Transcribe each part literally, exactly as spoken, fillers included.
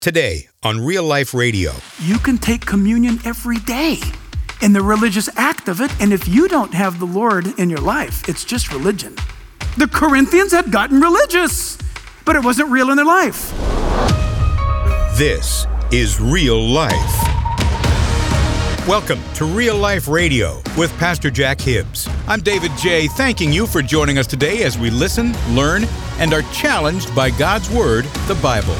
Today on Real Life Radio. You can take communion every day in the religious act of it, and if you don't have the Lord in your life, it's just religion. The Corinthians had gotten religious, but it wasn't real in their life. This is Real Life. Welcome to Real Life Radio with Pastor Jack Hibbs. I'm David J., thanking you for joining us today as we listen, learn, and are challenged by God's Word, the Bible.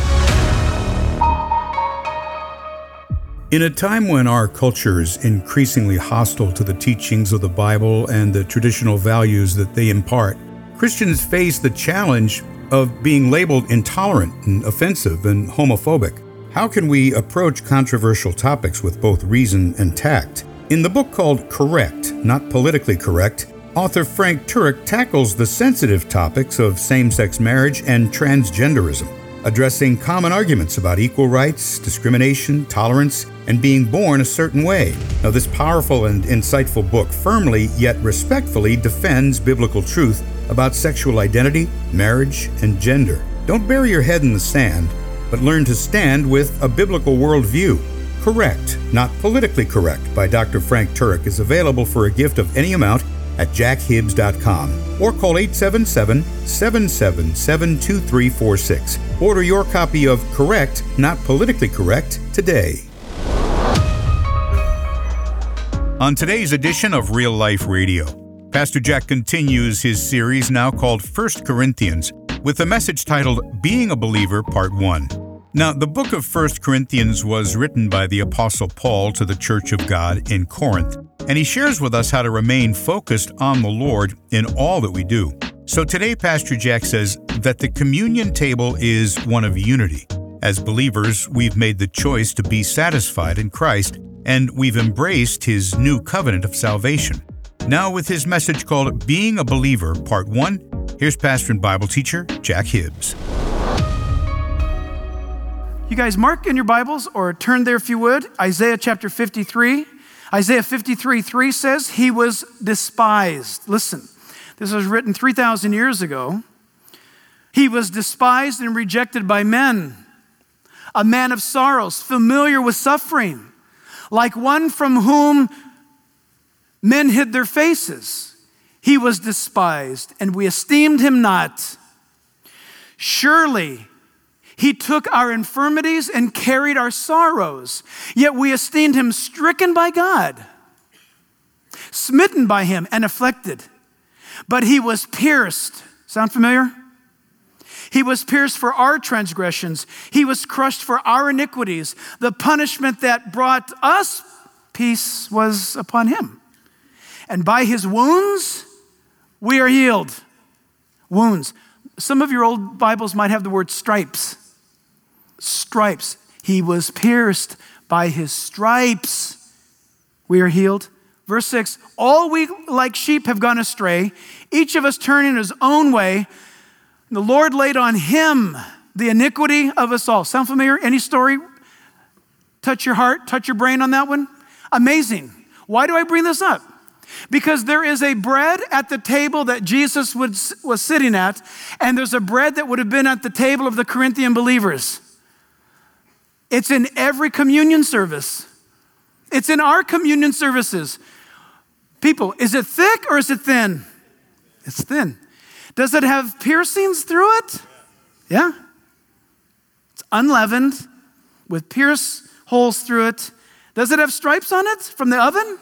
In a time when our culture is increasingly hostile to the teachings of the Bible and the traditional values that they impart, Christians face the challenge of being labeled intolerant and offensive and homophobic. How can we approach controversial topics with both reason and tact? In the book called Correct, Not Politically Correct, author Frank Turek tackles the sensitive topics of same-sex marriage and transgenderism, addressing common arguments about equal rights, discrimination, tolerance, and being born a certain way. Now, this powerful and insightful book firmly yet respectfully defends biblical truth about sexual identity, marriage, and gender. Don't bury your head in the sand, but learn to stand with a biblical worldview. Correct, Not Politically Correct by Doctor Frank Turek is available for a gift of any amount at jack hibbs dot com or call eight seven seven, seven seven seven, two three four six. Order your copy of Correct, Not Politically Correct today. On today's edition of Real Life Radio, Pastor Jack continues his series now called First Corinthians with a message titled Being a Believer, Part one. Now, the book of First Corinthians was written by the Apostle Paul to the Church of God in Corinth, and he shares with us how to remain focused on the Lord in all that we do. So today, Pastor Jack says that the communion table is one of unity. As believers, we've made the choice to be satisfied in Christ, and we've embraced His new covenant of salvation. Now with his message called Being a Believer, Part one, here's pastor and Bible teacher Jack Hibbs. You guys mark in your Bibles or turn there if you would. Isaiah chapter fifty-three. Isaiah fifty-three three says, He was despised. Listen, this was written three thousand years ago. He was despised and rejected by men, a man of sorrows, familiar with suffering, like one from whom men hid their faces. He was despised, and we esteemed him not. Surely he took our infirmities and carried our sorrows, yet we esteemed him stricken by God, smitten by him and afflicted. But he was pierced. Sound familiar? He was pierced for our transgressions. He was crushed for our iniquities. The punishment that brought us peace was upon him. And by his wounds, we are healed. Wounds. Some of your old Bibles might have the word stripes. Stripes. He was pierced by his stripes. We are healed. Verse six, all we like sheep have gone astray, each of us turning his own way. The Lord laid on him the iniquity of us all. Sound familiar? Any story? Touch your heart, touch your brain on that one? Amazing. Why do I bring this up? Because there is a bread at the table that Jesus would, was sitting at, and there's a bread that would have been at the table of the Corinthian believers. It's in every communion service. It's in our communion services. People, is it thick or is it thin? It's thin. Does it have piercings through it? Yeah. It's unleavened with pierce holes through it. Does it have stripes on it from the oven?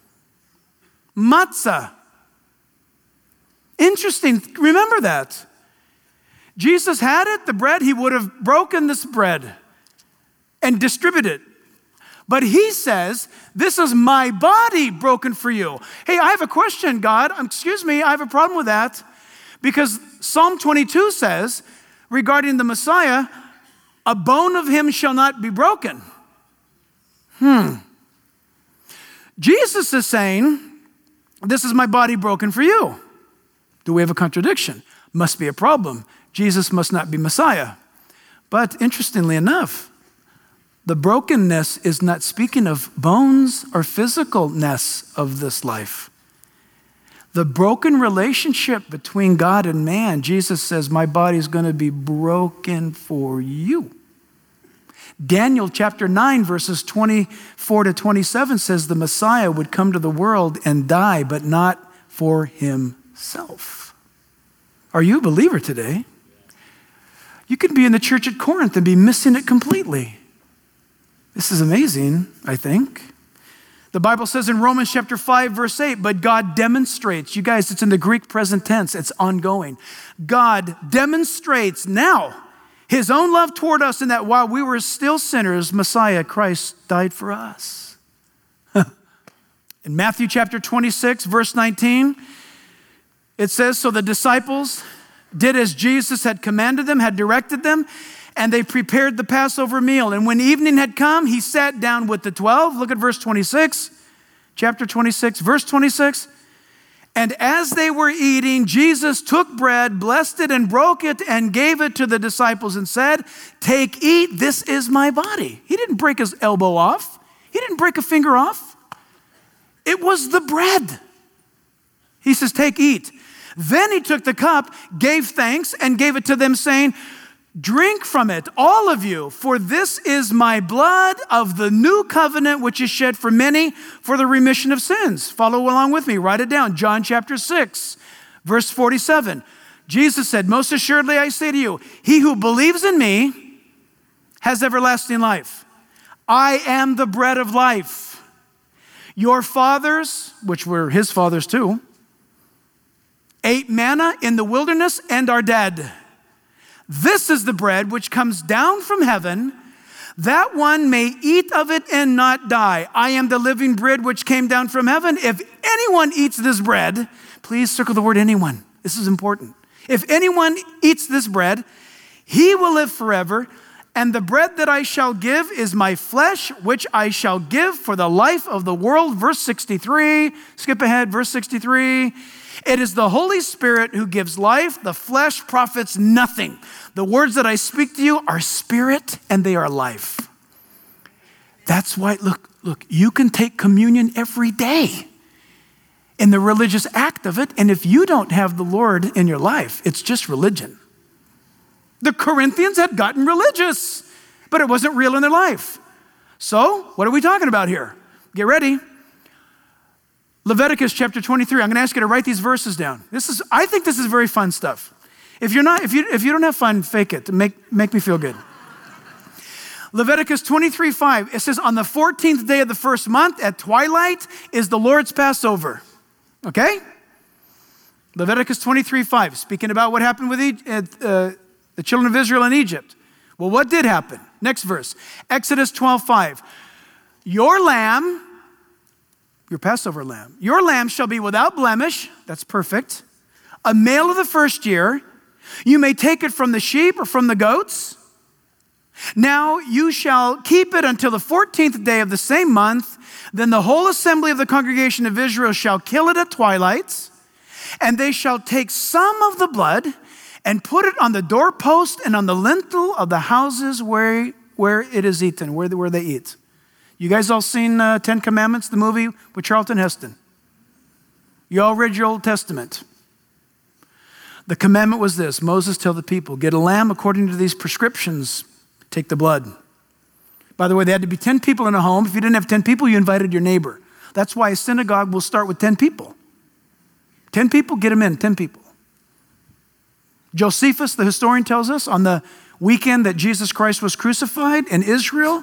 Matzah. Interesting. Remember that. Jesus had it, the bread. He would have broken this bread and distributed it. But he says, this is my body broken for you. Hey, I have a question, God. Excuse me, I have a problem with that. Because Psalm twenty-two says, regarding the Messiah, a bone of him shall not be broken. Hmm. Jesus is saying, this is my body broken for you. Do we have a contradiction? Must be a problem. Jesus must not be Messiah. But interestingly enough, the brokenness is not speaking of bones or physicalness of this life. The broken relationship between God and man, Jesus says, my body is going to be broken for you. Daniel chapter nine, verses twenty-four to twenty-seven says the Messiah would come to the world and die, but not for himself. Are you a believer today? You could be in the church at Corinth and be missing it completely. This is amazing, I think. The Bible says in Romans chapter five, verse eight, but God demonstrates, you guys, it's in the Greek present tense, it's ongoing. God demonstrates now his own love toward us in that while we were still sinners, Messiah, Christ, died for us. In Matthew chapter twenty-six, verse nineteen, it says, so the disciples did as Jesus had commanded them, had directed them, and they prepared the Passover meal. And when evening had come, he sat down with the twelve. Look at verse twenty-six, chapter twenty-six, verse twenty-six. And as they were eating, Jesus took bread, blessed it, and broke it, and gave it to the disciples and said, take, eat, this is my body. He didn't break his elbow off. He didn't break a finger off. It was the bread. He says, take, eat. Then he took the cup, gave thanks, and gave it to them, saying, drink from it, all of you, for this is my blood of the new covenant, which is shed for many for the remission of sins. Follow along with me. Write it down. John chapter six, verse forty-seven. Jesus said, most assuredly I say to you, he who believes in me has everlasting life. I am the bread of life. Your fathers, which were his fathers too, ate manna in the wilderness and are dead. This is the bread which comes down from heaven, that one may eat of it and not die. I am the living bread which came down from heaven. If anyone eats this bread, please circle the word anyone. This is important. If anyone eats this bread, he will live forever. And the bread that I shall give is my flesh, which I shall give for the life of the world. Verse sixty-three, skip ahead, verse sixty-three. It is the Holy Spirit who gives life. The flesh profits nothing. The words that I speak to you are spirit and they are life. That's why, look, look, you can take communion every day in the religious act of it. And if you don't have the Lord in your life, it's just religion. The Corinthians had gotten religious, but it wasn't real in their life. So what are we talking about here? Get ready. Leviticus chapter twenty-three. I'm going to ask you to write these verses down. This is, I think this is very fun stuff. If you're not, if you if you don't have fun, fake it to make make me feel good. Leviticus twenty-three five. It says, on the fourteenth day of the first month at twilight is the Lord's Passover. Okay? Leviticus twenty-three five. Speaking about what happened with uh, the children of Israel in Egypt. Well, what did happen? Next verse. Exodus twelve five. Your lamb, your Passover lamb, your lamb shall be without blemish. That's perfect. A male of the first year. You may take it from the sheep or from the goats. Now you shall keep it until the fourteenth day of the same month. Then the whole assembly of the congregation of Israel shall kill it at twilight. And they shall take some of the blood and put it on the doorpost and on the lintel of the houses where, where it is eaten, where, where they eat. You guys all seen uh, Ten Commandments, the movie with Charlton Heston? You all read your Old Testament. The commandment was this: Moses told the people, get a lamb according to these prescriptions, take the blood. By the way, there had to be ten people in a home. If you didn't have ten people, you invited your neighbor. That's why a synagogue will start with ten people. ten people, get them in, ten people. Josephus, the historian, tells us on the weekend that Jesus Christ was crucified in Israel,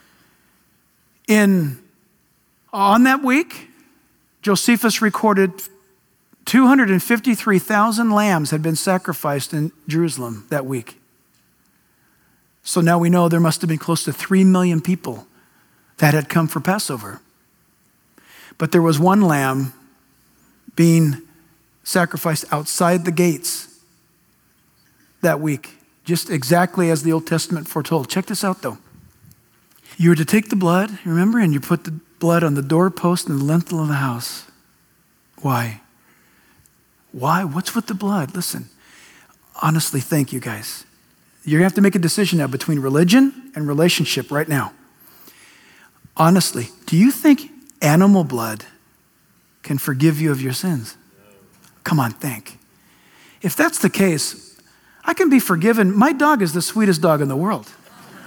in, on that week, Josephus recorded two hundred fifty-three thousand lambs had been sacrificed in Jerusalem that week. So now we know there must have been close to three million people that had come for Passover. But there was one lamb being sacrificed outside the gates that week, just exactly as the Old Testament foretold. Check this out though. You were to take the blood, remember, and you put the blood on the doorpost and the lintel of the house. Why? Why? What's with the blood? Listen, honestly, thank you guys. You're going to have to make a decision now between religion and relationship right now. Honestly, do you think animal blood can forgive you of your sins? Come on, think. If that's the case, I can be forgiven. My dog is the sweetest dog in the world.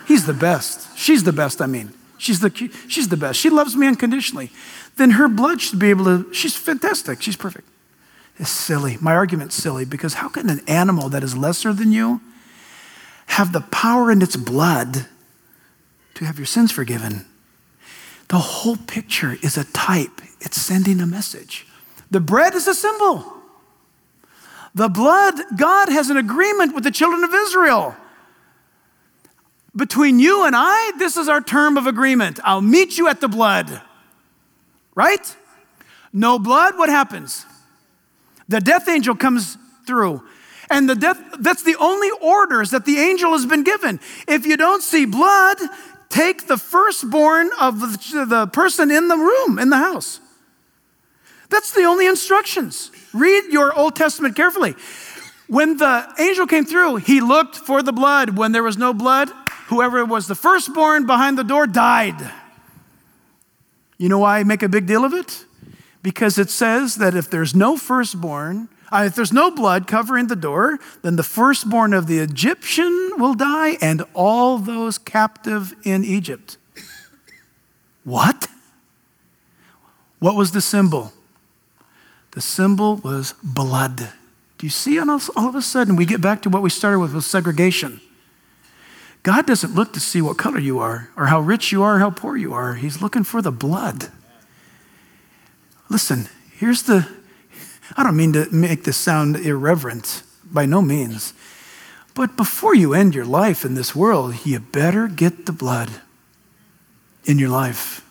He's the best. She's the best, I mean. She's the, she's the best. She loves me unconditionally. Then her blood should be able to, she's fantastic. She's perfect. It's silly. My argument's silly because how can an animal that is lesser than you have the power in its blood to have your sins forgiven? The whole picture is a type. It's sending a message. The bread is a symbol. The blood, God has an agreement with the children of Israel. Between you and I, this is our term of agreement. I'll meet you at the blood. Right? No blood, what happens? The death angel comes through. And the death, that's the only orders that the angel has been given. If you don't see blood, take the firstborn of the, the person in the room, in the house. That's the only instructions. Read your Old Testament carefully. When the angel came through, he looked for the blood. When there was no blood, whoever was the firstborn behind the door died. You know why I make a big deal of it? Because it says that if there's no firstborn, uh, if there's no blood covering the door, then the firstborn of the Egyptian will die and all those captive in Egypt. What? What was the symbol? The symbol was blood. Do you see all of a sudden we get back to what we started with, with segregation? God doesn't look to see what color you are or how rich you are or how poor you are. He's looking for the blood. Listen, here's the, I don't mean to make this sound irreverent, by no means. But before you end your life in this world, you better get the blood in your life.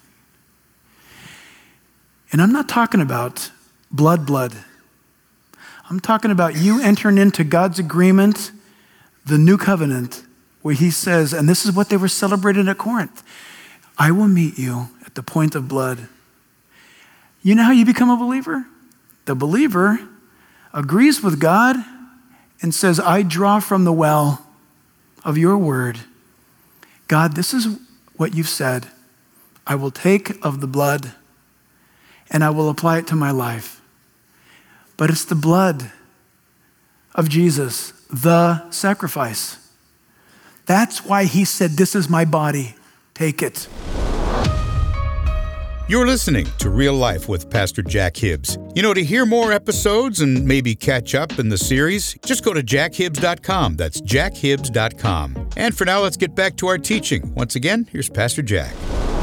And I'm not talking about blood, blood. I'm talking about you entering into God's agreement, the new covenant, where he says, and this is what they were celebrating at Corinth, I will meet you at the point of blood. You know how you become a believer? The believer agrees with God and says, I draw from the well of your word. God, this is what you've said. I will take of the blood and I will apply it to my life. But it's the blood of Jesus, the sacrifice. That's why he said, this is my body. Take it. You're listening to Real Life with Pastor Jack Hibbs. You know, to hear more episodes and maybe catch up in the series, just go to jack hibbs dot com. That's jack hibbs dot com. And for now, let's get back to our teaching. Once again, here's Pastor Jack.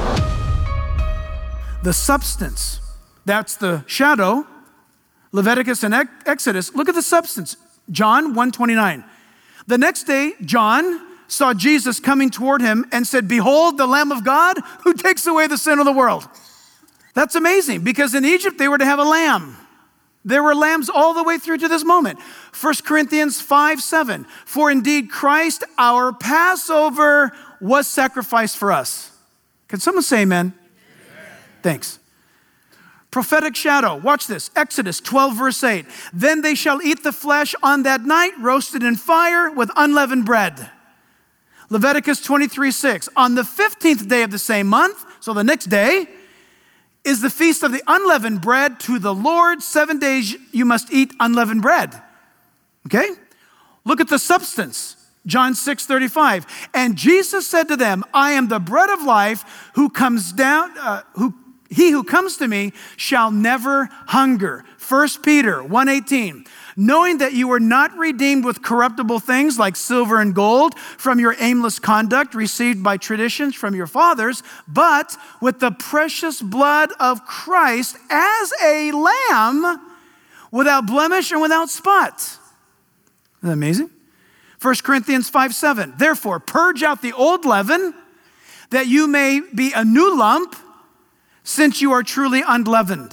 The substance, that's the shadow. Leviticus and Exodus, look at the substance. John one twenty-nine. The next day, John saw Jesus coming toward him and said, behold, the Lamb of God who takes away the sin of the world. That's amazing because in Egypt, they were to have a lamb. There were lambs all the way through to this moment. First Corinthians five seven. For indeed Christ, our Passover, was sacrificed for us. Can someone say amen? Amen. Thanks. Prophetic shadow. Watch this. Exodus twelve verse eight. Then they shall eat the flesh on that night, roasted in fire with unleavened bread. Leviticus twenty-three six. On the fifteenth day of the same month, so the next day, is the feast of the unleavened bread to the Lord. Seven days you must eat unleavened bread. Okay? Look at the substance. John six thirty-five. And Jesus said to them, I am the bread of life, who comes down, uh, who he who comes to me shall never hunger. First Peter one eighteen. Knowing that you were not redeemed with corruptible things like silver and gold from your aimless conduct received by traditions from your fathers, but with the precious blood of Christ as a lamb without blemish and without spot. Isn't that amazing? First Corinthians five seven. Therefore, purge out the old leaven that you may be a new lump, since you are truly unleavened.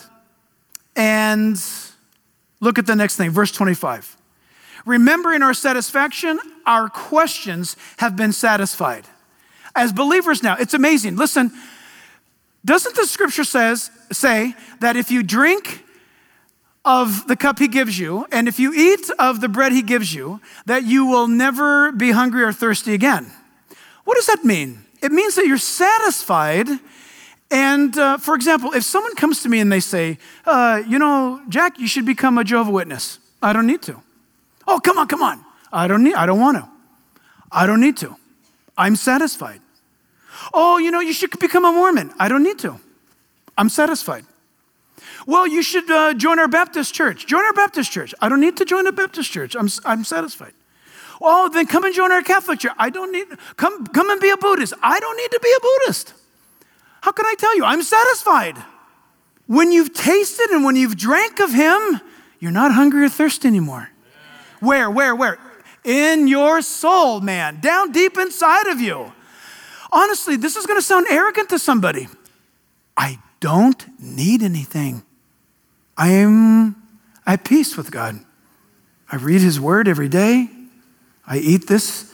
And look at the next thing, verse twenty-five. Remembering our satisfaction, our questions have been satisfied. As believers now, it's amazing. Listen, doesn't the scripture says say that if you drink of the cup he gives you, and if you eat of the bread he gives you, that you will never be hungry or thirsty again? What does that mean? It means that you're satisfied. And uh, for example, if someone comes to me and they say, uh, you know, Jack, you should become a Jehovah's Witness. I don't need to. Oh, come on, come on. I don't need, I don't want to. I don't need to. I'm satisfied. Oh, you know, you should become a Mormon. I don't need to. I'm satisfied. Well, you should uh, join our Baptist church. Join our Baptist church. I don't need to join a Baptist church. I'm, I'm satisfied. Oh, then come and join our Catholic church. I don't need, come, come and be a Buddhist. I don't need to be a Buddhist. How can I tell you? I'm satisfied. When you've tasted and when you've drank of him, you're not hungry or thirsty anymore. Where, where, where? In your soul, man, down deep inside of you. Honestly, this is going to sound arrogant to somebody. I don't need anything. I am at peace with God. I read his word every day. I eat this,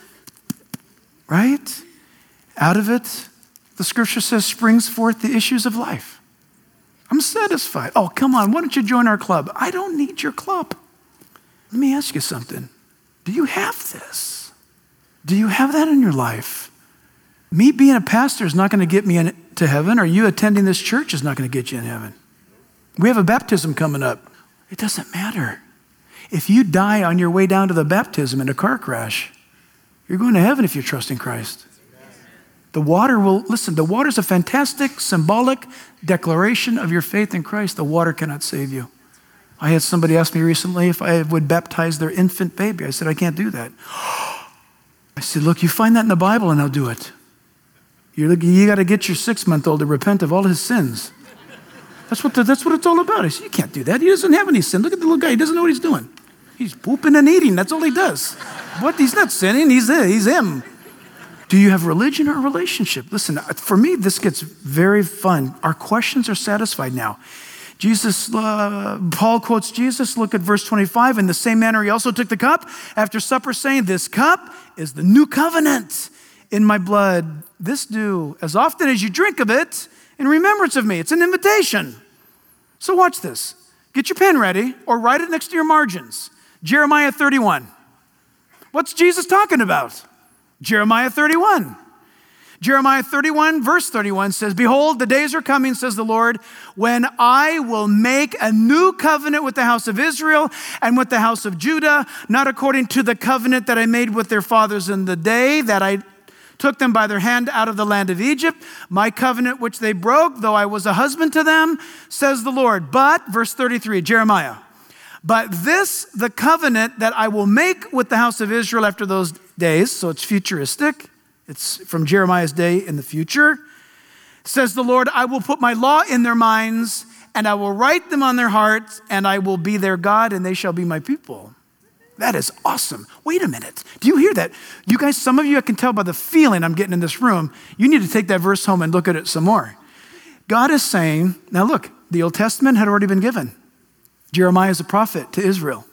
right? Out of it, the scripture says, springs forth the issues of life. I'm satisfied. Oh, come on, why don't you join our club? I don't need your club. Let me ask you something. Do you have this? Do you have that in your life? Me being a pastor is not going to get me into heaven, or you attending this church is not going to get you in heaven. We have a baptism coming up. It doesn't matter. If you die on your way down to the baptism in a car crash, you're going to heaven if you're trusting Christ. The water will, listen, the water is a fantastic, symbolic declaration of your faith in Christ. The water cannot save you. I had somebody ask me recently if I would baptize their infant baby. I said, I can't do that. I said, look, you find that in the Bible and I'll do it. You're, you got to get your six-month-old to repent of all his sins. That's what, the, that's what it's all about. I said, you can't do that. He doesn't have any sin. Look at the little guy. He doesn't know what he's doing. He's pooping and eating. That's all he does. What? He's not sinning. He's there. He's him. Do you have religion or a relationship? Listen, for me, this gets very fun. Our questions are satisfied now. Jesus, uh, Paul quotes Jesus. Look at verse twenty-five. In the same manner, he also took the cup after supper, saying, this cup is the new covenant in my blood. This do as often as you drink of it in remembrance of me. It's an invitation. So watch this. Get your pen ready or write it next to your margins. Jeremiah thirty-one. What's Jesus talking about? Jeremiah thirty-one. Jeremiah thirty-one, verse thirty-one says, behold, the days are coming, says the Lord, when I will make a new covenant with the house of Israel and with the house of Judah, not according to the covenant that I made with their fathers in the day that I took them by their hand out of the land of Egypt, my covenant which they broke, though I was a husband to them, says the Lord. But, verse thirty-three, Jeremiah, but this, the covenant that I will make with the house of Israel after those days, so it's futuristic, it's from Jeremiah's day in the future, says the Lord, I will put my law in their minds, and I will write them on their hearts, and I will be their God, and they shall be my people. That is awesome. Wait a minute. Do you hear that? You guys, some of you, I can tell by the feeling I'm getting in this room, you need to take that verse home and look at it some more. God is saying, now look, the Old Testament had already been given. Jeremiah is a prophet to Israel.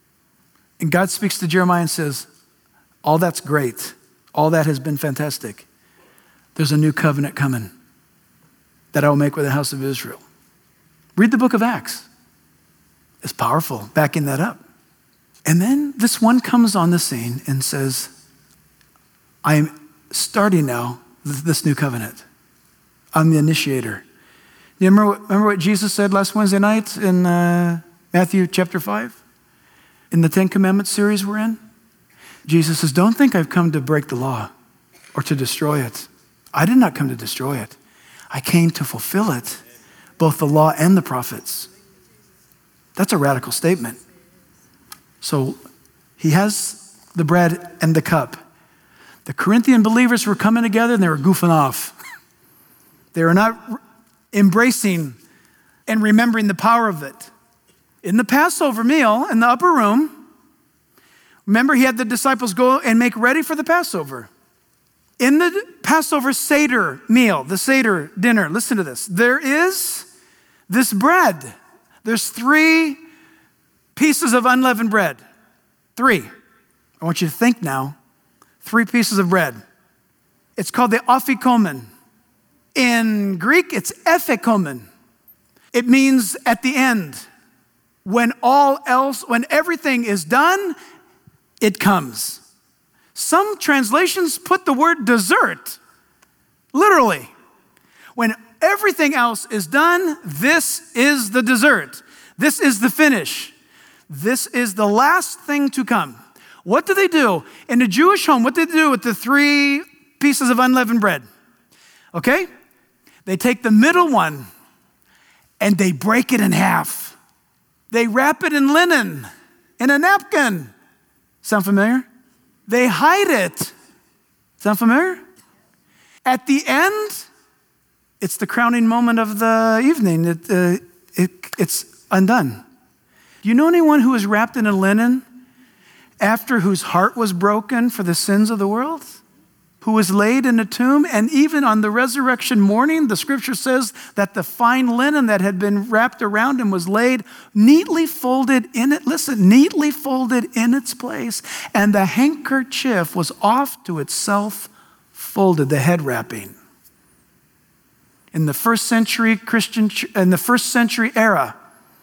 And God speaks to Jeremiah and says, all that's great. All that has been fantastic. There's a new covenant coming that I will make with the house of Israel. Read the book of Acts. It's powerful, backing that up. And then this one comes on the scene and says, I am starting now this new covenant. I'm the initiator. You remember what, remember what Jesus said last Wednesday night in uh, Matthew chapter five? In the Ten Commandments series we're in? Jesus says, don't think I've come to break the law or to destroy it. I did not come to destroy it. I came to fulfill it, both the law and the prophets. That's a radical statement. So he has the bread and the cup. The Corinthian believers were coming together and they were goofing off. They were not embracing and remembering the power of it. In the Passover meal, in the upper room, remember he had the disciples go and make ready for the Passover. In the Passover Seder meal, the Seder dinner, listen to this. There is this bread. There's three pieces of unleavened bread. Three. I want you to think now. Three pieces of bread. It's called the afikomen. In Greek, it's ephekomen. It means at the end. When all else, when everything is done, it comes. Some translations put the word dessert. Literally. When everything else is done, this is the dessert. This is the finish. This is the last thing to come. What do they do? In a Jewish home, what did they do with the three pieces of unleavened bread. Okay? They take the middle one and they break it in half. They wrap it in linen, in a napkin. Sound familiar? They hide it. Sound familiar? At the end, it's the crowning moment of the evening. It, uh, it, it's undone. Do you know anyone who was wrapped in a linen after whose heart was broken for the sins of the world? Who was laid in a tomb, and even on the resurrection morning, the scripture says that the fine linen that had been wrapped around him was laid neatly folded in it. Listen, neatly folded in its place, and the handkerchief was off to itself folded, the head wrapping. In the first century Christian, in the first century era,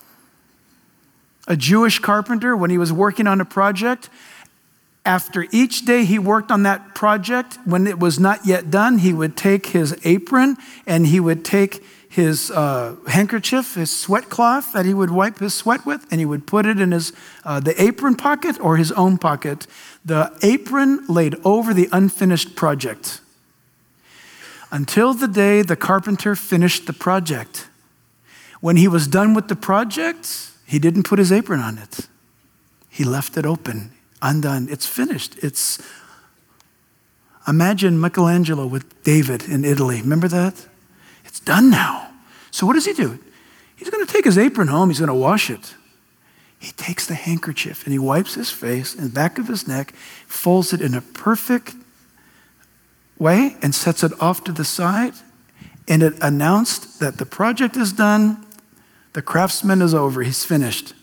a Jewish carpenter, when he was working on a project, after each day he worked on that project, when it was not yet done, he would take his apron and he would take his uh, handkerchief, his sweat cloth that he would wipe his sweat with, and he would put it in his uh, the apron pocket or his own pocket. The apron laid over the unfinished project until the day the carpenter finished the project. When he was done with the project, he didn't put his apron on it. He left it open. Undone. It's finished. It's, imagine Michelangelo with David in Italy. Remember that? It's done now. So what does he do? He's going to take his apron home. He's going to wash it. He takes the handkerchief and he wipes his face and back of his neck, folds it in a perfect way and sets it off to the side. And it announced that the project is done. The craftsman is over. He's finished.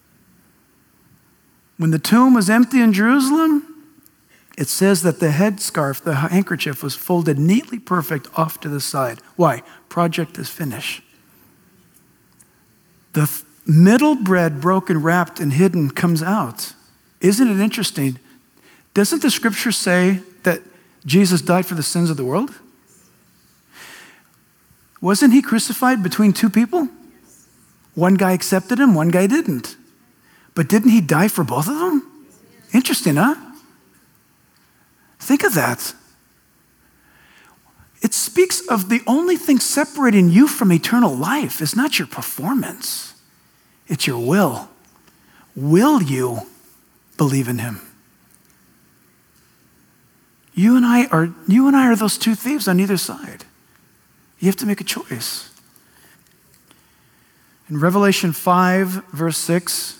When the tomb was empty in Jerusalem, it says that the headscarf, the handkerchief, was folded neatly perfect off to the side. Why? Project is finished. The f- middle bread broken, wrapped, and hidden comes out. Isn't it interesting? Doesn't the scripture say that Jesus died for the sins of the world? Wasn't he crucified between two people? One guy accepted him, one guy didn't. But didn't he die for both of them? Interesting, huh? Think of that. It speaks of the only thing separating you from eternal life is not your performance. It's your will. Will you believe in him? You and I are, you and I are those two thieves on either side. You have to make a choice. In Revelation five, verse six,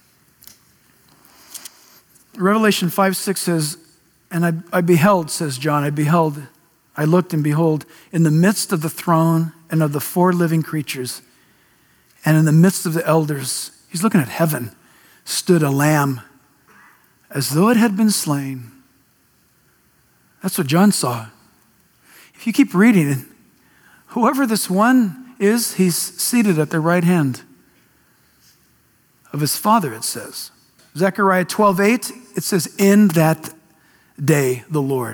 Revelation five, six says, and I, I beheld, says John, I beheld, I looked and behold, in the midst of the throne and of the four living creatures, and in the midst of the elders, he's looking at heaven, stood a lamb, as though it had been slain. That's what John saw. If you keep reading it, whoever this one is, he's seated at the right hand of his Father, it says. Zechariah twelve eight, it says, in that day the Lord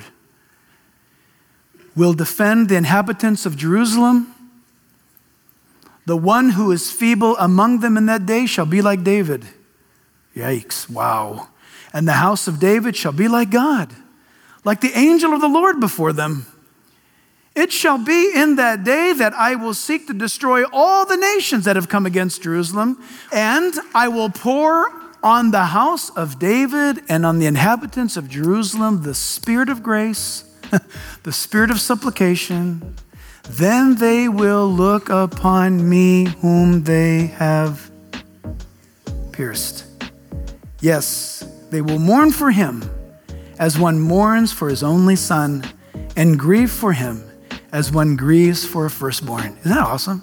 will defend the inhabitants of Jerusalem. The one who is feeble among them in that day shall be like David. Yikes, wow. And the house of David shall be like God, like the angel of the Lord before them. It shall be in that day that I will seek to destroy all the nations that have come against Jerusalem, and I will pour on the house of David and on the inhabitants of Jerusalem the spirit of grace, the spirit of supplication. Then they will look upon me whom they have pierced. Yes, they will mourn for him as one mourns for his only son, and grieve for him as one grieves for a firstborn. Isn't that awesome?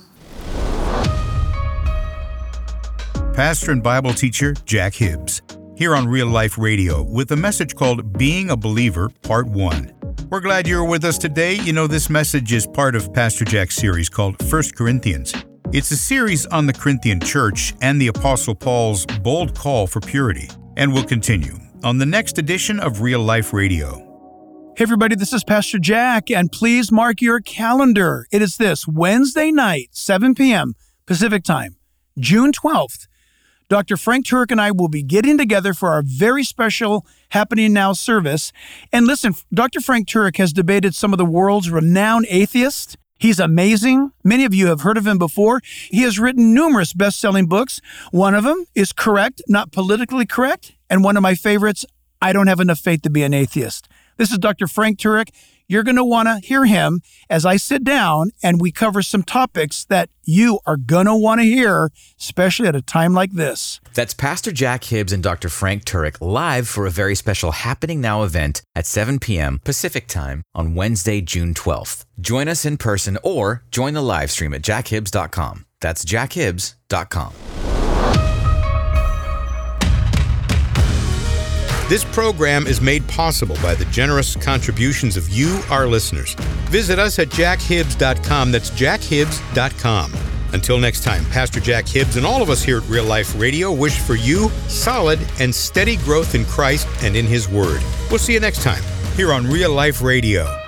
Pastor and Bible teacher Jack Hibbs, here on Real Life Radio with a message called Being a Believer, Part one. We're glad you're with us today. You know, this message is part of Pastor Jack's series called First Corinthians. It's a series on the Corinthian church and the Apostle Paul's bold call for purity. And we'll continue on the next edition of Real Life Radio. Hey everybody, this is Pastor Jack, and please mark your calendar. It is this Wednesday night, seven p.m. Pacific Time, June twelfth. Doctor Frank Turek and I will be getting together for our very special Happening Now service. And listen, Doctor Frank Turek has debated some of the world's renowned atheists. He's amazing. Many of you have heard of him before. He has written numerous best-selling books. One of them is Correct, Not Politically Correct. And one of my favorites, I Don't Have Enough Faith to Be an Atheist. This is Doctor Frank Turek. You're going to want to hear him as I sit down and we cover some topics that you are going to want to hear, especially at a time like this. That's Pastor Jack Hibbs and Doctor Frank Turek live for a very special Happening Now event at seven p.m. Pacific Time on Wednesday, June twelfth. Join us in person or join the live stream at jack hibbs dot com. That's jack hibbs dot com. This program is made possible by the generous contributions of you, our listeners. Visit us at jack hibbs dot com. That's jack hibbs dot com. Until next time, Pastor Jack Hibbs and all of us here at Real Life Radio wish for you solid and steady growth in Christ and in His Word. We'll see you next time here on Real Life Radio.